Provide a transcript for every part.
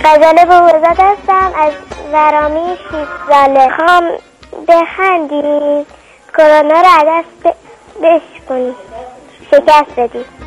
غزاله بوزاد هستم از ورامی 6 ساله. خواهم بخندید، کرونا رو از دست بشکنید، شکست بدید.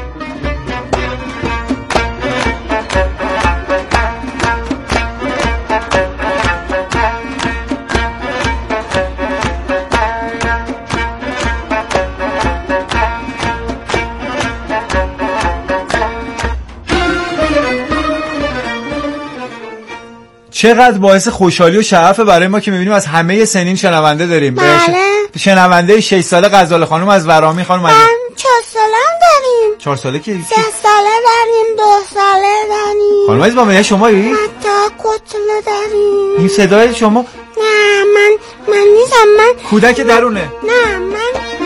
چقدر باعث خوشحالی و شرف برای ما که میبینیم از همه سنین شنونده داریم. بله. شنونده 6 ساله غزاله خانم از ورامی. خانم 4 ساله هم داریم. 4 ساله که 3 ساله داریم، 2 ساله داریم. خانم عزیز با شمایی؟ حتی کتله داریم. این صدای شما؟ نه من نیستم. من کودک درونه. نه من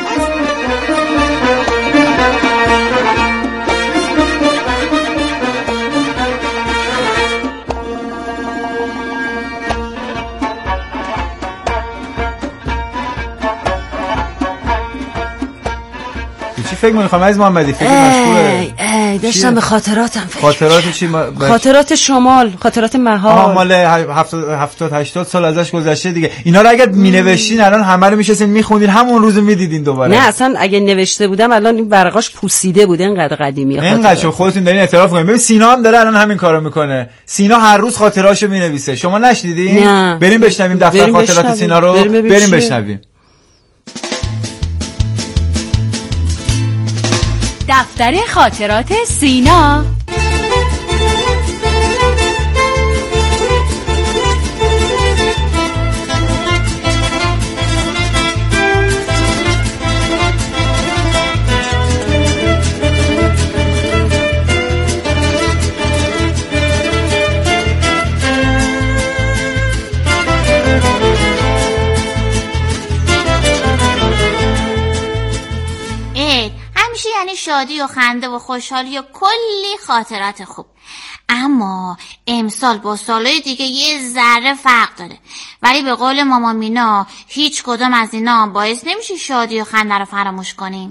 فکر می‌کنم خانم عزیز محمدی فکر مشغوله. داشتم به خاطراتم فکر. خاطرات چی؟ خاطرات شمال، خاطرات مهار. مال 70 80 سال ازش گذشته دیگه. اینا رو اگه می‌نوشتین الان همه رو می‌شستین می‌خوندین، همون روز می‌دیدین دوباره. نه اصلا اگه نوشته بودم الان این ورقاش پوسیده بود، اینقدر قدیمیه. اینقدر خودتون دارین اعتراف کنین. ببین سینا هم داره الان همین کارو میکنه. سینا هر روز خاطراشو می‌نویسه. شما نشنیدین؟ بریم بشنویم دفتر خاطرات سینا رو. بریم بشنویم. دفتر خاطرات سینا. یعنی شادی و خنده و خوشحالی و کلی خاطرات خوب. اما امسال با سالهای دیگه یه ذره فرق داره، ولی به قول ماما مینا هیچ کدوم از اینا باعث نمیشه شادی و خنده رو فراموش کنیم.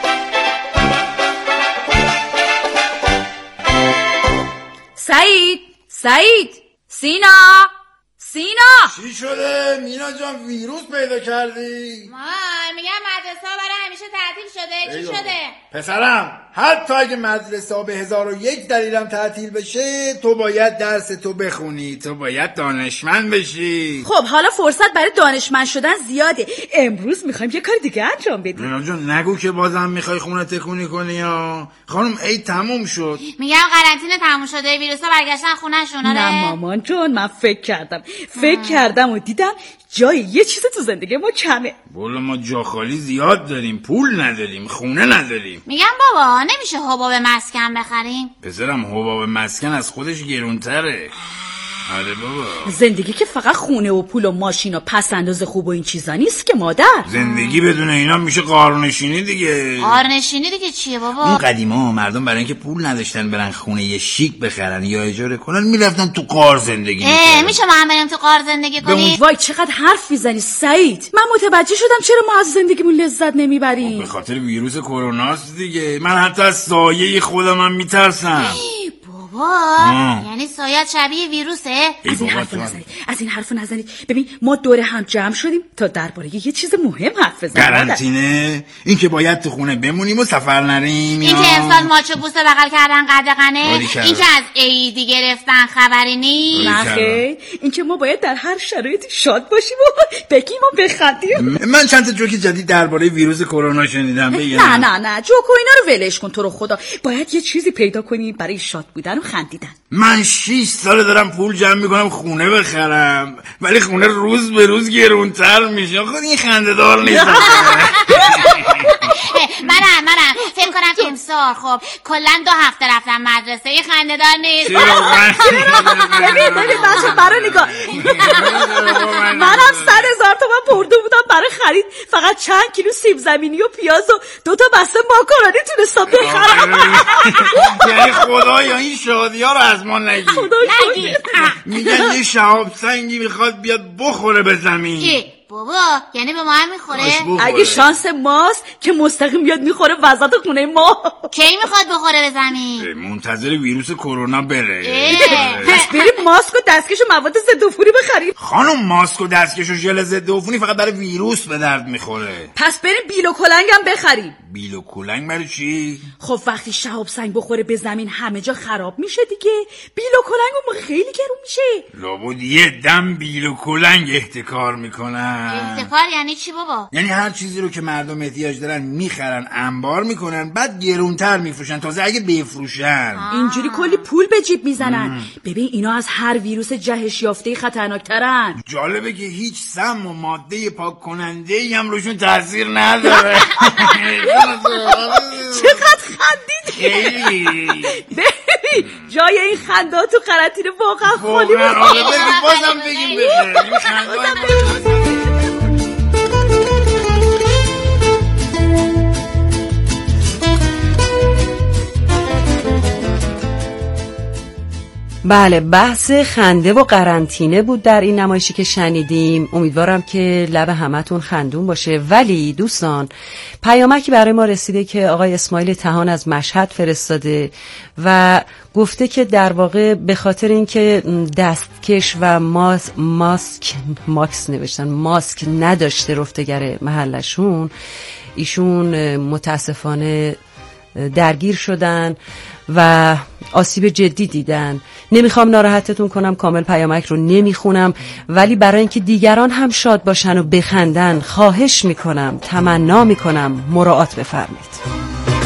سعید سینا چی شده؟ مینا جان ویروس پیدا کردی؟ مامان میگم مدرسه ها برای همیشه تعطیل شده. چی شده؟ پسرم حتی اگه مدرسه ها به 1001 دلیلم تعطیل بشه تو باید درس تو بخونی، تو باید دانشمند بشی. خب حالا فرصت برای دانشمند شدن زیاده. امروز میخوایم یه کار دیگه انجام بدیم. مینا جان نگو که بازم میخوای خونه تکونی کنی یا خانم عید تموم شد. میگم قرنطینه تموم شده، ویروسا برگشتن خونه‌شون. نه مامان جان من فکر کردم و دیدم جای یه چیز تو زندگی ما کمه. والا ما جا خالی زیاد داریم، پول نداریم، خونه نداریم. میگم بابا نمیشه حباب مسکن بخریم؟ پسرم حباب مسکن از خودش گرونتره. آره بابا، زندگی که فقط خونه و پول و ماشین و پس انداز خوب و این چیزا نیست که مادر. زندگی بدون اینا میشه قارنشینی دیگه. قارنشینی دیگه چیه بابا؟ اون قدیما مردم برای اینکه پول نداشتن برن خونه یه شیک بخرن یا اجاره کنن میرفتن تو قار زندگی میکردن. میشه ما هم بریم تو قار زندگی کنیم؟ وای چقدر حرف میزنی سعید. من متوجه شدم چرا ما از زندگیمون لذت نمیبریم. به خاطر ویروس کروناست دیگه. من حتی از سایه خودمم میترسم. بابا یعنی سایت شبیه ویروسه؟ از این حرف نزنید. ببین ما دور هم جمع شدیم تا درباره یه چیز مهم حرف بزنیم. قرنطینه؟ این که باید تو خونه بمونیم و سفر نریم، این که امسال ماچو بوسه بغل کردن قدغنه، این که از عیدی گرفتن خبری نیست. نخیر، این که ما باید در هر شرایطی شاد باشیم و بگیم و بخندیم. من چند تا جوک جدید درباره ویروس کرونا شنیدم. نه جوک و اینا رو ولش کن. تو رو خدا باید یه چیزی پیدا کنی برای شاد بودن و خندیدن. من 6 ساله دارم پول جمع میکنم خونه بخرم، ولی خونه روز به روز گرونتر میشه. خود این خنده‌دار نیست. منم فکر کنم که امسال خب کلا 2 هفته رفتم مدرسه. این خنده‌دار نیست. ببین بچه برای نگاه. منم 100,000 تومان برده بودم برای خرید فقط چند کیلو سیب زمینی و پیاز و 2 تا بسته ماکارونی تونستم بخرم. یعنی خدایا این شادی ها رو از ما نگی. نگی. میگن یه شهاب سنگی میخواد بیاد بخوره به زمین. بابا یعنی به ما هم میخوره؟ اگه شانس ماست که مستقیم بیاد میخوره وسط خونه ما. کی میخواد بخوره به زمین؟ منتظر ویروس کرونا بره. پس بریم ماسک و دستکش و مواد ضد عفونی بخریم. خانم ماسک و دستکش و ژل ضد عفونی فقط برای ویروس به درد میخوره. پس بریم بیل و کلنگ هم بخریم. بیل و کلنگ برای چی؟ خب وقتی شهاب سنگ بخوره به زمین همه جا خراب میشه دیگه. بیل و کلنگ اون خیلی گرون میشه. لابد یه دم بیل و کلنگ احتکار میکنن. احتکار یعنی چی بابا؟ یعنی هر چیزی رو که مردم احتیاج دارن میخرن انبار میکنن بعد گرونتر میفروشن، تازه اگه بفروشن اینجوری کلی پول به جیب میزنن. ببین اینا از هر ویروس جهش یافته خطرناکترن. جالبه که هیچ سم و ماده پاک کننده ای هم روشون تاثیر نداره. چقدر خندید خیلی. ببین جای این خندات تو قرنطینه واقعا خالی بود. حالا بگیم بازم بگیم بده. بله، بحث خنده و قرنطینه بود در این نمایشی که شنیدیم. امیدوارم که لب همتون خندون باشه. ولی دوستان پیامکی برای ما رسیده که آقای اسماعیل طحان از مشهد فرستاده و گفته که در واقع به خاطر اینکه دستکش و ماسک نداشته رفتگر محلشون، ایشون متاسفانه درگیر شدن و آسیب جدی دیدن. نمیخوام ناراحتتون کنم، کامل پیامک رو نمیخونم، ولی برای اینکه دیگران هم شاد باشن و بخندن خواهش میکنم، تمنا میکنم مراعات بفرمایید.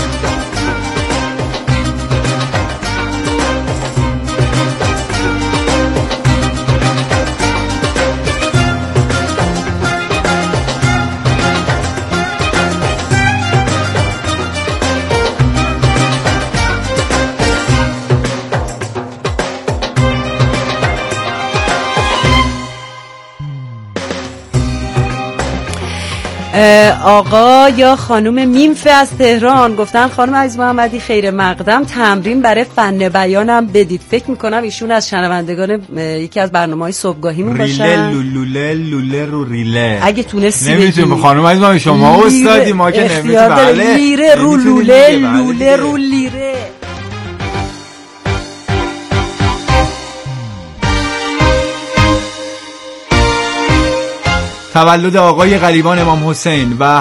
آقا یا خانم میمفه از تهران گفتن خانم عزیز محمدی خیر مقدم تمرین برای فن بیانم بدید. فکر میکنم ایشون از شنوندگان یکی از برنامه‌های صبحگاهیمون باشن. لوله رو ریله اگه تونستی نمیتونم خانم عزیز محمدی، شما استادی، ما که نمیتونیم. بله لیره رو لوله رو لیره. تولد آقای غریبان امام حسین و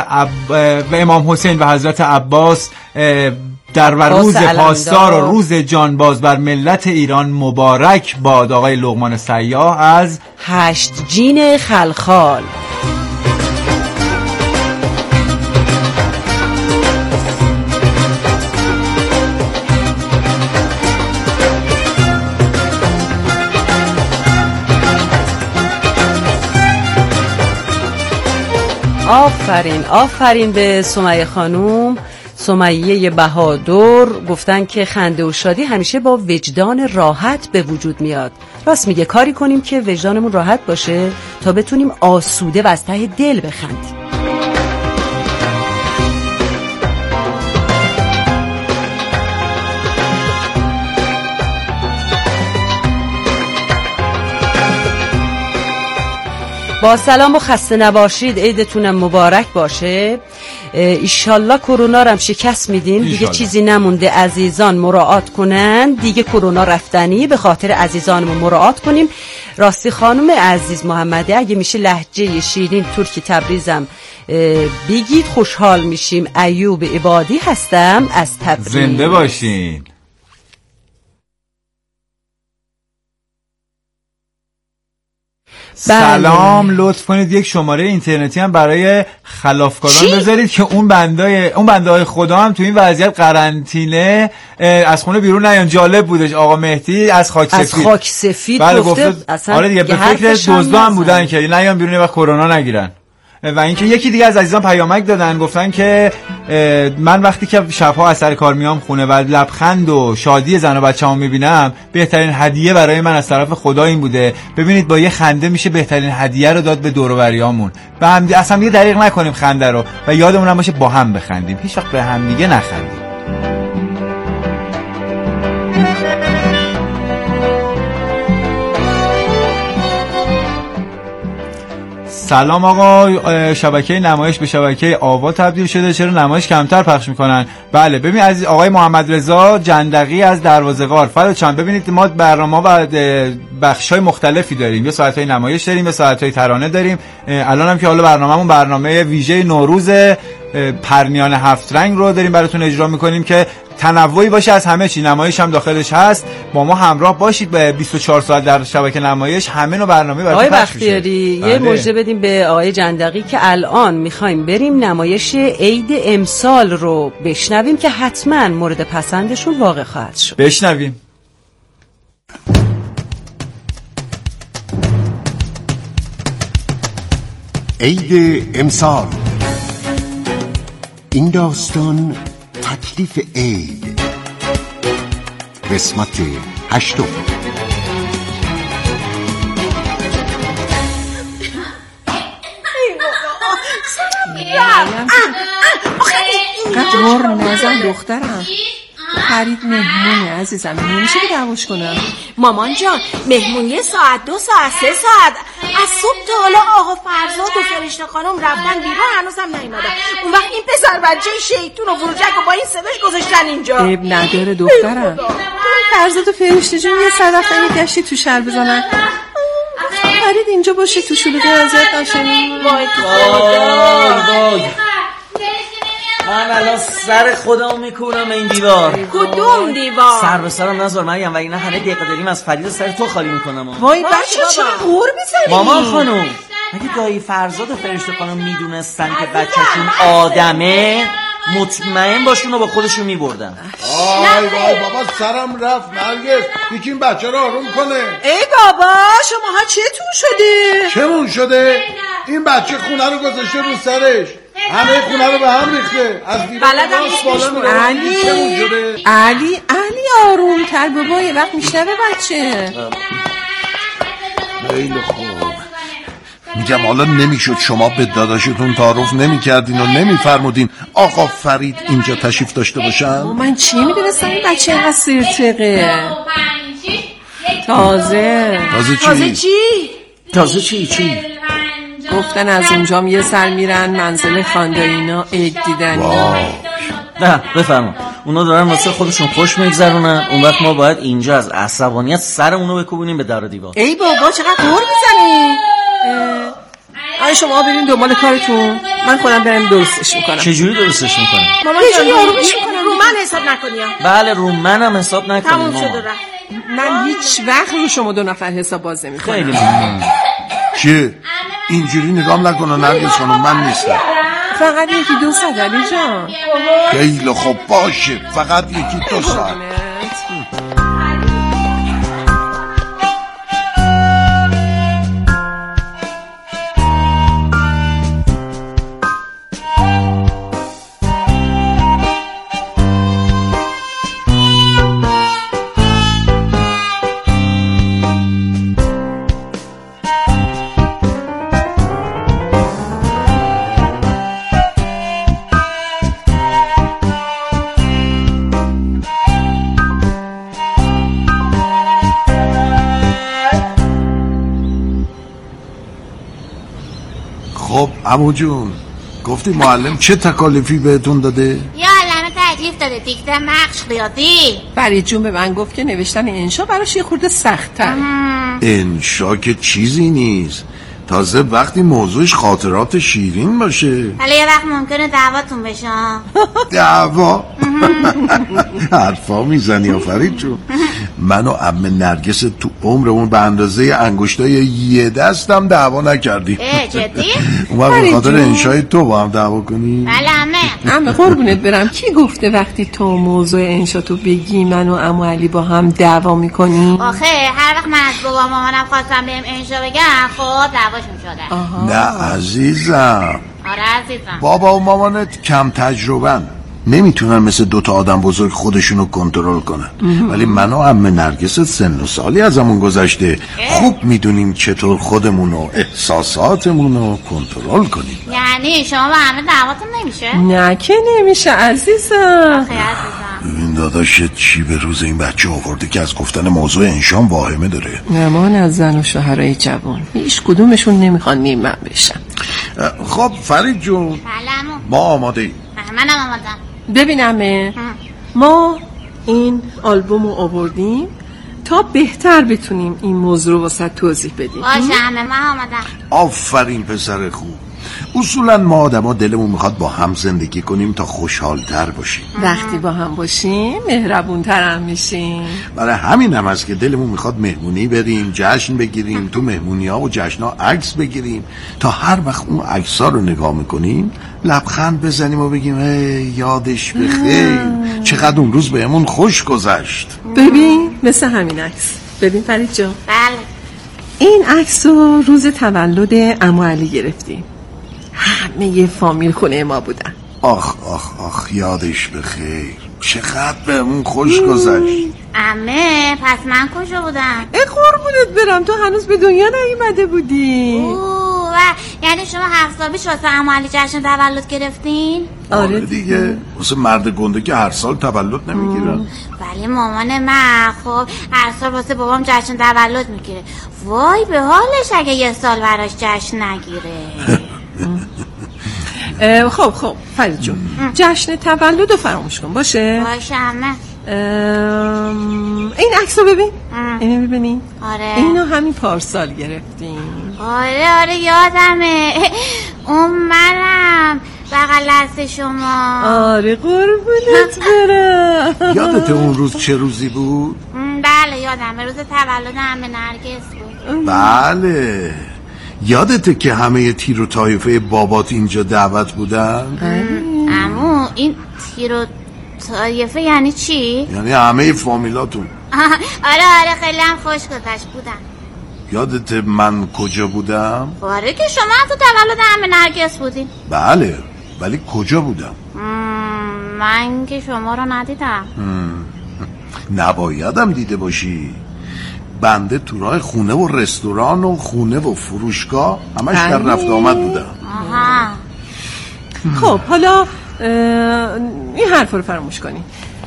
حضرت عباس در روز پاسدار و روز جانباز بر ملت ایران مبارک باد. آقای لقمان سیاح از 8 جین خلخال. آفرین به سمیه خانوم، سمیه بهادر. گفتن که خنده و شادی همیشه با وجدان راحت به وجود میاد. راست میگه، کاری کنیم که وجدانمون راحت باشه تا بتونیم آسوده و از ته دل بخندیم. با سلام و خسته نباشید، عیدتونم مبارک باشه. ایشالله کرونا رو هم شکست میدین. دیگه چیزی نمونده، عزیزان مراعات کنن. دیگه کرونا رفتنی، به خاطر عزیزانمون مراعات کنیم. راستی خانم عزیز محمدی اگه میشه لهجه شیرین ترکی تبریزم بگید، خوشحال میشیم. ایوب عبادی هستم از تبریز. زنده باشین. سلام، لطف کنید یک شماره اینترنتی هم برای خلافکاران بذارید که اون بندهای خدا هم تو این وضعیت قرنطینه از خونه بیرون نیان. جالب بودش آقا مهدی از خاک سفید بله گفته آره دیگه، به فکر دزدا هم بودن که نیان بیرون و کرونا نگیرن. و اینکه یکی دیگه از عزیزان پیامک دادن، گفتن که من وقتی که شبها از سر کار میام خونه و لبخند و شادی زن و بچه‌ام میبینم، بهترین هدیه برای من از طرف خدا این بوده. ببینید با یه خنده میشه بهترین هدیه رو داد به دور و بریامون. به هم اصلا دیگه دریغ نکنیم خنده رو و یادمون هم باشه با هم بخندیم، هیچ وقت به هم دیگه نخندیم. سلام آقا، شبکه نمایش به شبکه آوا تبدیل شده، چرا نمایش کمتر پخش میکنن؟ بله ببین عزیز آقای محمد رضا جندقی از دروازه‌وار، فدات شم. ببینید ما برنامه و بخش‌های مختلفی داریم، یه ساعت‌های نمایش داریم، یه ساعت‌های ترانه داریم. الان هم که حالا برنامه‌مون برنامه ویژه نوروز پرنیان 7 رنگ رو داریم براتون اجرا میکنیم که تنوعی باشه از همه چی، نمایش هم داخلش هست. با ما همراه باشید به 24 ساعت در شبکه نمایش، همه نوع برنامه براتون پخش میشه. یه مژده بدیم به آقای جندقی که الان میخوایم بریم نمایش عید امسال رو بشنویم که حتما مورد پسندشون واقع خواهد شد. بشنویم. عید امسال، این داستان تکلیف عید، قسمت 8. قطور نزن دخترم، فرید مهمونه عزیزم، نمیشه که دعواش کنم. مامان جان مهمون 1 ساعت 2 ساعت 3 ساعت از صبح تا حالا آقا فرزاد و فرشته خانم رفتن بیرون، هنوزم نیومدن. اون وقت این پسر بچه شیطون و فروجک و با این صداش گذاشتن اینجا. عیب نداره دخترم، فرزاد و فرشته جون یه صدف گشتی تو شهر بزنن، فرید اینجا باشه تو شلوغی اذیت نشه. وای وای من الان سر خودم میکنم این دیوار. کدوم دیوار؟ سر به سرم نذار مریم، وگرنه همه دقیقه داریم از فرید سر تو خالی میکنم. وای بچه چرا غور میزنی؟ مامان خانم مگه دایی فرزاد و فرشته خانم میدونستن که بچه‌شون آدمه مطمئن باشون و با خودشون میبردن. وای بابا سرم رفت نرگس، یکی این بچه رو آروم کنه. ای بابا شماها چتون شده؟ چمون شده؟ این بچه خونه رو گذاشته رو سرش، همه خونه رو به هم ریخته، از دیوار بالا میره. علی آروم تر بابا، یه وقت میشنوه بچه. خیلی خوب. میگم حالا نمیشد شما به داداشتون تعارف نمیکردین و نمیفرمودین آقا فرید اینجا تشریف داشته باشن؟ من چی میدونستم این بچه اینقدر سرتقه. تازه چی؟ گفتن از اونجام یه سر میرن منزل خاندایینا عید دیدنی. نه بفرما، اونا دارن واسه خودشون خوش میگذرونن، اون وقت ما باید اینجا از عصبانیت سرمونو بکوبونیم به در و دیوار. ای بابا چقدر غور میزنی؟ آیا شما برین دنبال کارتون، من خودم برم درستش میکنم. چجوری درستش میکنم؟ مامان جان آرومش میکنه، رو من حساب نکنیم. بله رو منم حساب نکنیم. تموم شده رفت. من هیچ وقت رو شما 2 نفر حساب باز نمیکنم. خیلی ممنون. چیه؟ اینجوری نگام نکنه نرگس خانم، من نیستم. فقط 1-2 ساعت علی جان. خیلی خوب باشه، فقط 1-2 ساعت. خب عمو جون، گفتی معلم چه تکالیفی بهتون داده؟ یا علمه تکلیف داده، دیکته نقش قیاسی. فرید جون به من گفت که نوشتن انشا براش یه خورده سخت‌تر. انشا که چیزی نیست، تازه وقتی موضوعش خاطرات شیرین باشه. حالا یه وقت ممکنه دعواتون بشه. دعوا؟ حرفا میزنی فرید جون. من و عمه نرگس تو عمرمون به اندازه انگشتای یه دستم دعوا نکردیم. جدی؟ اومد به خاطر انشای تو با هم دعوا کنی؟ بله عمه قربونت برم، کی گفته وقتی تو موضوع انشا تو بگی من و عمو علی با هم دعوا میکنی؟ آخه هر وقت من از بابا مامانم خواستم بهم انشا بگم خب دعواشون شده. نه عزیزم. آره عزیزم. بابا و مامانت کم تجربن، نمیتونن مثل 2 آدم بزرگ خودشونو کنترل کنن. ولی من و عمه نرگس سن و سالی ازمون گذشته، خوب میدونیم چطور خودمونو احساساتمونو کنترل کنیم. یعنی شما با همه دعواتون نمیشه؟ نه که نمیشه عزیزم. آخه عزیزم ببین داداشت چی به روز این بچه آورده که از گفتن موضوع انشام واهمه داره. نمان از زن و شوهرای جوان، هیچ کدومشون نمیخوان نیمم بشن. خب فرید جون ما آماده ایم. منم آمادم. ببینم ما این آلبوم رو آوردیم تا بهتر بتونیم این موضوع رو واسه توضیح بدیم. باشه همه ما آمادم. آفرین پسر خوب. اصولا ما آدما دلمون میخواد با هم زندگی کنیم تا خوشحال‌تر باشیم. وقتی با هم باشیم مهربون‌تر هم میشیم. برای همین هم هست که دلمون میخواد مهمونی بریم، جشن بگیریم، تو مهمونی‌ها و جشن‌ها عکس بگیریم تا هر وقت اون عکس‌ها رو نگاه میکنیم لبخند بزنیم و بگیم یادش بخیر، چقدر اون روز بهمون خوش گذشت. ببین مثل همین عکس. ببین فرید جان. بله. این عکس رو روز تولد عمو علی گرفتیم. همه فامیل خونه ما بودن. آخ آخ آخ یادش بخیر، چقدر بهمون خوش گذشت. عمه پس من کجا بودم؟ قربونت برم، تو هنوز به دنیا نیومده بودی. و یعنی شما 7 سال پیش واسه عمو علی جشن تولد گرفتین؟ آره دیگه، واسه مرد گنده که هر سال تولد نمیگیرن. ولی مامان من خب هر سال واسه بابام جشن تولد میگیره. وای به حالش اگه یه سال براش جشن نگیره. خب فرید جون، جشن تولد رو فراموش کن. باشه همه. این عکس رو ببین. اینو ببینی؟ آره اینو همین پارسال گرفتیم. آره یادمه. اون منم بغل دست شما. آره قربونت برم. یادت اون روز چه روزی بود؟ بله یادمه، روز تولد عمه نرگس بود. بله. یادته که همه تیر و طایفه بابات اینجا دعوت بودن؟ عمو این تیر و طایفه یعنی چی؟ یعنی همه فامیلاتون. آره خیلی هم خوش گذشت بودن. یادته من کجا بودم؟ آره که شما هم تو تولد عمه نرگس بودین. بله ولی کجا بودم؟ من که شما رو ندیدم. نبایدم دیده باشی. بنده تو راه خونه و رستوران و خونه و فروشگاه همش در رفت آمد بودم. خب حالا این حرف رو فراموش کنی.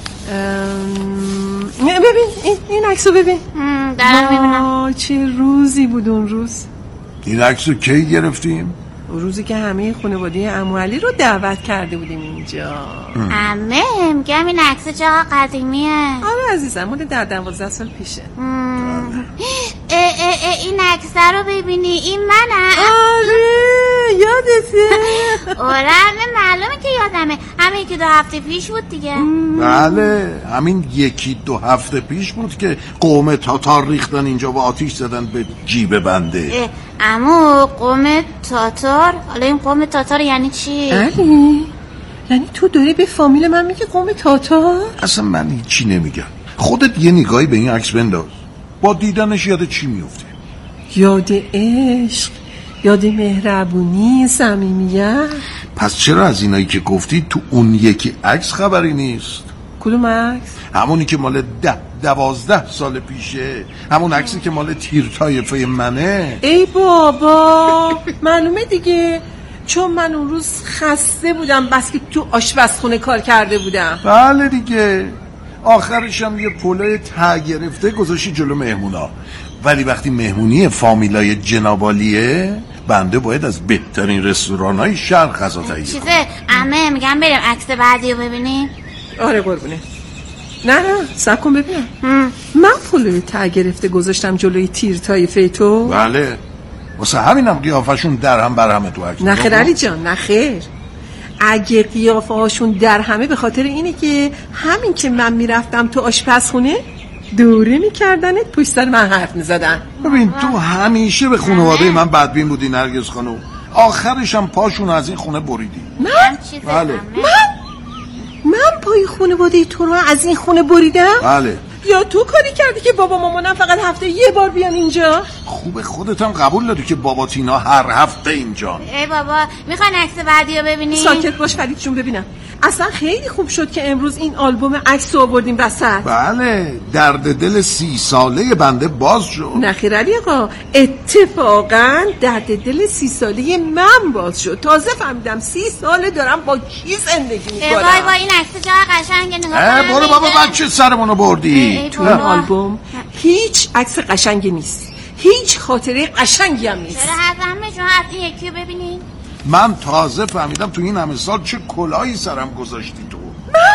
ببین این عکس رو ببین. دارم میبینم. چه روزی بود اون روز. این عکس رو کی گرفتیم؟ روزی که همه خانواده عمو علی رو دعوت کرده بودیم اینجا. عمه میگم این عکس چقدر قدیمیه. آره عزیزم، مال 12 سال پیشه. این عکس رو ببینی، این منم. آره یادته. آره معلومه که یادمه، همین که 2 هفته پیش بود دیگه. بله همین 1-2 هفته پیش بود که قوم تاتار ریختن اینجا و آتیش زدن به جیب بنده. عمو قوم تاتار؟ حالا این قوم تاتار یعنی چی؟ علی یعنی تو داری به فامیل من میگی قوم تاتار؟ اصلا من هیچی نمیگم. خودت یه نگاهی به این عکس بنداز، با دیدنش یاد چی میفته؟ یاد عشق، یاد مهربونی، صمیمیت. پس چرا از اینایی که گفتی تو اون یکی عکس خبری نیست؟ کدوم عکس؟ همونی که مال 10-12 سال پیشه، همون عکسی که مال تیر طایفه منه. ای بابا معلومه دیگه، چون من اون روز خسته بودم بس که تو آشپزخونه کار کرده بودم. بله دیگه، آخرش هم یه پلوی ته گرفته گذاشتی جلو مهمونا. ولی وقتی مهمونی فامیلای جنابالیه بنده باید از بهترین رستوران‌های شهر غذا تهیه کنم. چیزه عمه میگم بریم عکس بعدی رو ببینیم. آره قربونه. نه صبر کن ببینم. من پلوی ته گرفته گذاشتم جلوی تیر طایفه تو. بله واسه همینم قیافشون در هم بر همه تو عکس. نخیر علی جان نخیر. اگه قیافه هاشون در همه به خاطر اینه که همین که من میرفتم تو آشپزخونه دوره میکردنت پشت سر من حرف میزدن. ببین تو همیشه به خانواده من بدبین بودی نرگس خانم، آخرش هم پاشون از این خونه بریدی. من؟ بله من پای خانواده تو رو از این خونه بریدم؟ بله. یا تو کاری کردی که بابا مامانم فقط هفته یه بار بیان اینجا؟ خوبه خودت هم قبول داری که بابا تینا هر هفته اینجا. ای بابا میخواین عکس بعدی رو ببینی؟ ساکت باش فرید جون ببینم. اصلا خیلی خوب شد که امروز این آلبوم عکس رو آوردیم وسط. بله درد دل 30 ساله بنده باز شد. نخیر علی آقا، اتفاقا درد دل 30 ساله من باز شد. تازه فهمیدم 30 ساله دارم با کی زندگی میکنم. وای این عکس چقدر قشنگه نگاه کنم. برو بابا بچه سرمونو بردی. تو این آلبوم هیچ عکس قشنگی نیست، هیچ خاطره قشنگی هم نیست. چرا همه جون از این یکی رو ببینین؟ من تازه فهمیدم تو این همه سال چه کلاهی سرم گذاشتی تو.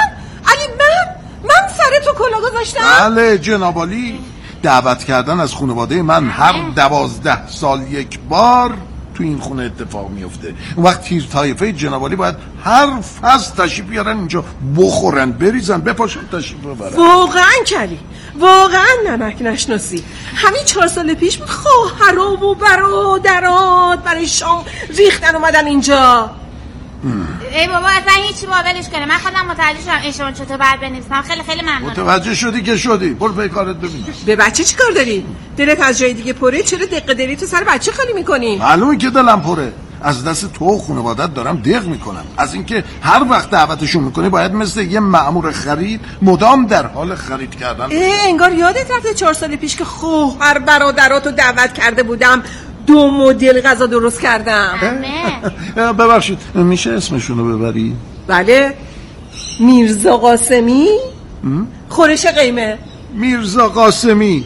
من سر تو کلاه گذاشتم؟ بله جناب عالی. دعوت کردن از خانواده من هر 12 سال یک بار تو این خونه اتفاق میفته. اون وقت تیر طایفه جناب عالی باید هر فصل تشریف بیارن اینجا، بخورن بریزن بپاشن تشریف ببرن. واقعا کلی، واقعا نمک نشناسی. همین 4 سال پیش بود خواهرا و برادرات برای شام ریختن اومدن اینجا. ای بابا اصلا هیچی مابلش کنه. من خودم متوجه شدم اشون چطور باید بنویسم. خیلی ممنونم. متوجه شدی که شدی. برو پی کارت ببین. به بچه چی کار داری؟ دلت از جای دیگه پره؟ چرا دق دلی تو سر بچه خالی میکنی؟ معلومه که دلم پره. از دست تو و خانوادت دارم دق میکنم. از اینکه هر وقت دعوتشون میکنی باید مثل یه مأمور خرید مدام در حال خرید کردن. انگار یادت رفته 4 سال پیش که خواهر برادراتو دعوت کرده بودم 2 مدل غذا درست کردم. ببخشید میشه اسمشونو ببری؟ بله. میرزا قاسمی، خورش قیمه. میرزا قاسمی.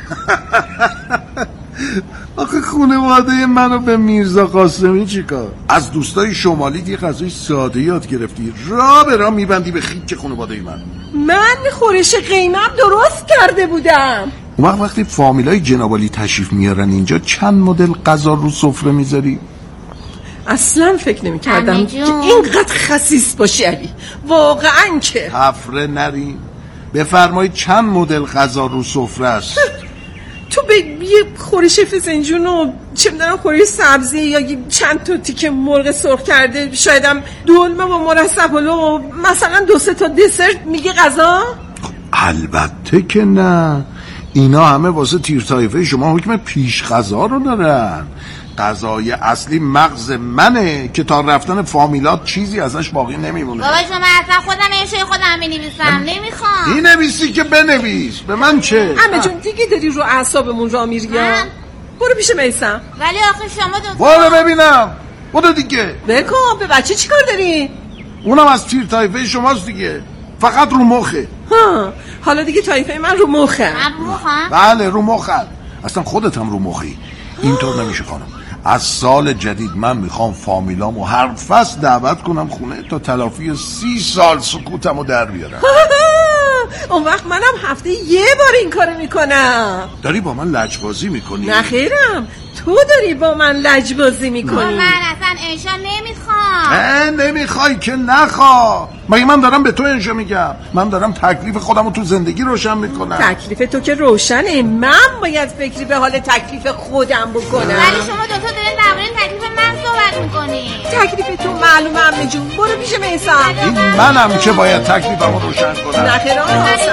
آخه خانواده منو به میرزا قاسمی چیکار؟ از دوستای شمالی یه غذای ساده یاد گرفتی، راه به راه میبندی به خیک خانواده من خورش قیمم درست کرده بودم. اون وقتی فامیلای جناب عالی تشریف میارن اینجا چند مدل غذا رو سفره میذاری؟ اصلا فکر نمی‌کردم که اینقدر خسیس باشی علی. واقعا که حفره نری. بفرمایید چند مدل غذا رو سفره است؟ تو به یه خورش فسنجون و چه می‌دونم خورش سبزی یا چند تا تیکه مرغ سرخ کرده، شایدم دلمه با مرسب و مثلا 2-3 تا دسرت میگه غذا؟ البته که نه. اینا همه واسه تیر طایفه شما حکم پیش غذا رو دارن. غذای اصلی مغز منه که تا رفتن فامیلات چیزی ازش باقی نمیمونه. بابا شما اصلا خودم نمیشه خودم بنویسم. نمیخوام. این نویسی که بنویس. به من چه؟ عمه جون دیگه داری رو اعصابمون را میری. برو پیش میسم. ولی آخه شما برو ببینم. برو دیگه. بکن به بچه چی کار داری؟ اونم از تیر طایفه شماست دیگه. فقط رو مخه. حالا دیگه طایفه من رو مخه. بله رو مخه. اصلا خودت هم رو مخی. اینطور نمیشه خانم. از سال جدید من میخوام فامیلامو هر فصل دعوت کنم خونه تا تلافی 30 سال سکوتمو در بیارم. اون وقت منم هفته یه بار این کارو میکنم. داری با من لجبازی میکنی؟ نه خیرم، تو داری با من لجبازی میکنی. من اصلا انشا نمیخوام. نمیخوای که نخوا. مگه من دارم به تو انشا میگم؟ من دارم تکلیف خودمو تو زندگی روشن میکنم. تکلیف تو که روشنه، من باید فکری به حال تکلیف خودم بکنم. ولی شما دوتا دارین درباره تکلیف من صحبت میکنی. تکلیف تو معلومه عمه جون. برو پیش میسم. این منم که باید تکلیفمو روشن کنم. نه خیرم.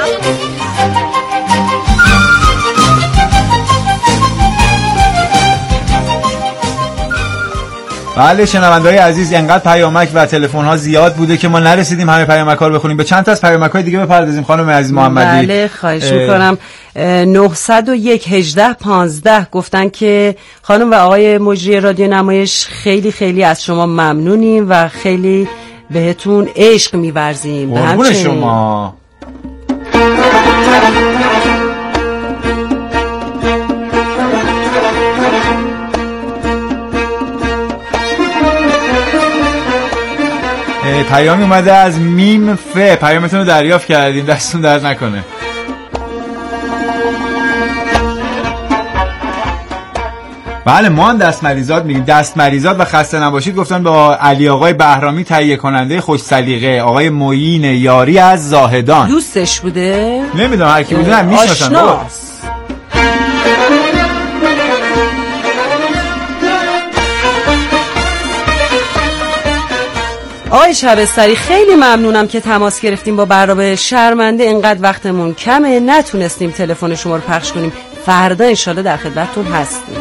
بله شنونده‌های عزیز، انقدر پیامک و تلفن ها زیاد بوده که ما نرسیدیم همه پیامک ها رو بخونیم. به چند تا از پیامک های دیگه بپردازیم خانم عزیز محمدی. بله خواهش میکنم. 901 18 15 گفتن که خانم و آقای مجری رادیو نمایش خیلی از شما ممنونیم و خیلی بهتون عشق می‌ورزیم. قربون شما. پیامی اومده از میم فه. پیامتون رو دریافت کردیم، دستتون درد نکنه. بله ما هم دستمریزاد میگیم. دستمریزاد و خسته نباشید گفتن با علی آقای بهرامی تهیه کننده خوش سلیقه، آقای معین یاری از زاهدان. دوستش بوده؟ نمیدونم هر کی بوده هم میشناسن. آقای شبستری خیلی ممنونم که تماس گرفتیم با برنامه. شرمنده اینقدر وقتمون کمه نتونستیم تلفن شما رو پخش کنیم. فردا انشالله در خدمتتون هستیم.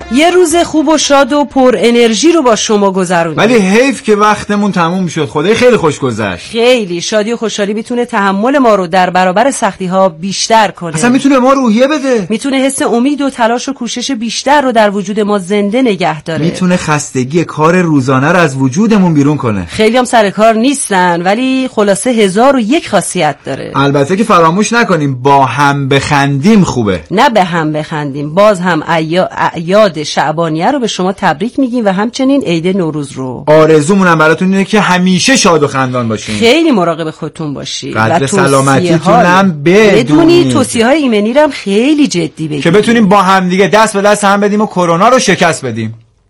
یه روز خوب و شاد و پر انرژی رو با شما گذروندیم. ولی حیف که وقتمون تموم شد. خدای خیلی خوش گذشت. خیلی شادی و خوشحالی میتونه تحمل ما رو در برابر سختی ها بیشتر کنه. اصلا میتونه ما روحیه بده. میتونه حس امید و تلاش و کوشش بیشتر رو در وجود ما زنده نگه داره. میتونه خستگی کار روزانه رو از وجودمون بیرون کنه. خیلی هم سر کار نیستن ولی خلاصه 1001 خاصیت داره. البته که فراموش نکنیم با هم بخندیم خوبه. نه به هم بخندیم. باز هم اعیاد شعبانیه رو به شما تبریک میگیم و همچنین عید نوروز رو. آرزومونم براتون اینه که همیشه شاد و خندان باشین. خیلی مراقب خودتون باشید. قدر سلامتیتونم بدونید. توصیه‌های ایمنی رو هم خیلی جدی بگیرید که بتونیم با هم دیگه دست به دست هم بدیم و کرونا رو شکست بدیم.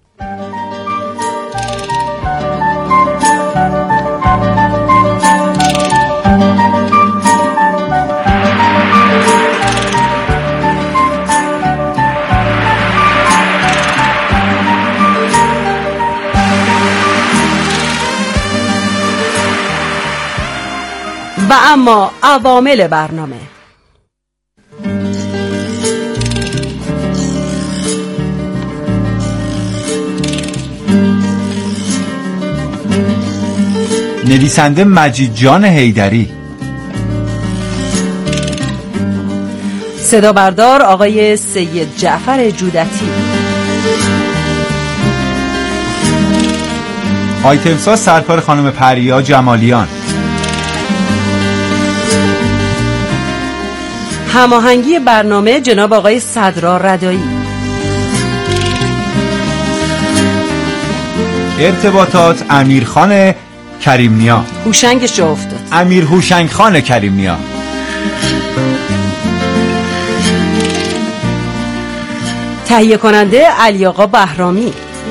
و اما عوامل برنامه. نویسنده مجید جان حیدری. صدا بردار آقای سید جعفر جودتی. آیتمساز سرکار خانم پریا جمالیان. هماهنگی برنامه جناب آقای صدرا ردایی. ارتباطات امیرخان کریمنیا. هوشنگش جا افتاد. امیر هوشنگ خان کریمنیا. تهیه کننده علی آقا بهرامی.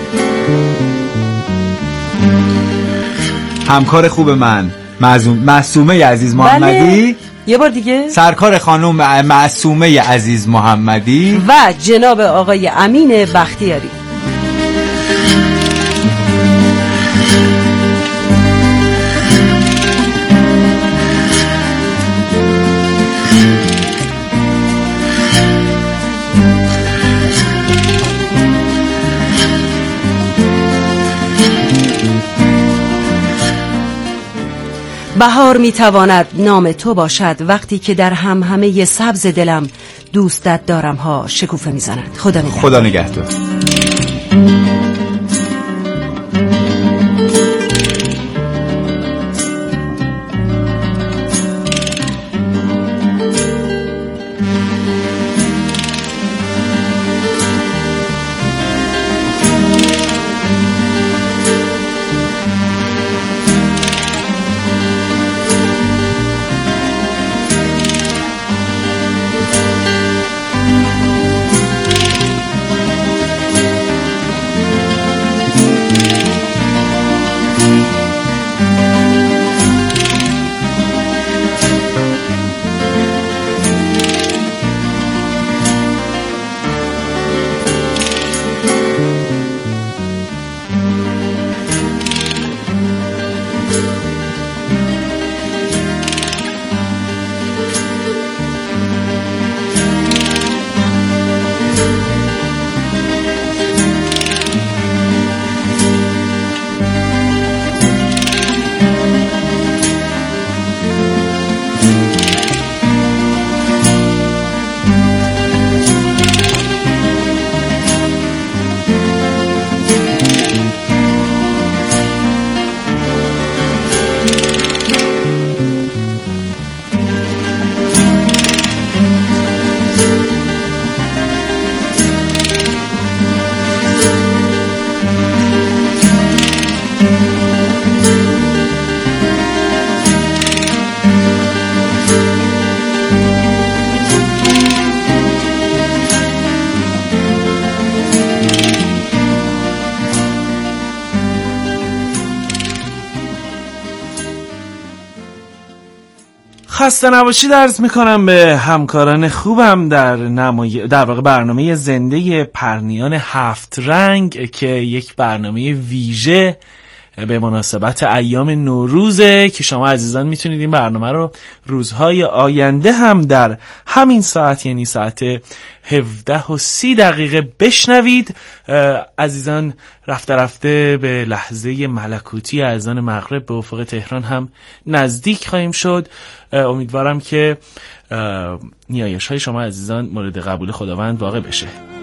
همکار خوب من معصومه عزیز محمدی. بله. یه بار دیگه سرکار خانم معصومه عزیز محمدی و جناب آقای امین بختیاری. بهار میتواند نام تو باشد وقتی که در همه سبز دلم دوستت دارم ها شکوفه میزنند. خدا نگهدار. خسته نباشید عرض میکنم به همکاران خوبم در واقع برنامه زنده پرنیان 7 رنگ که یک برنامه ویژه به مناسبت ایام نوروزه که شما عزیزان میتونید این برنامه رو روزهای آینده هم در همین ساعت، یعنی ساعت 17:30 بشنوید. عزیزان رفته رفته به لحظه ملکوتی اذان مغرب به افق تهران هم نزدیک خواهیم شد. امیدوارم که نیایش های شما عزیزان مورد قبول خداوند واقع بشه.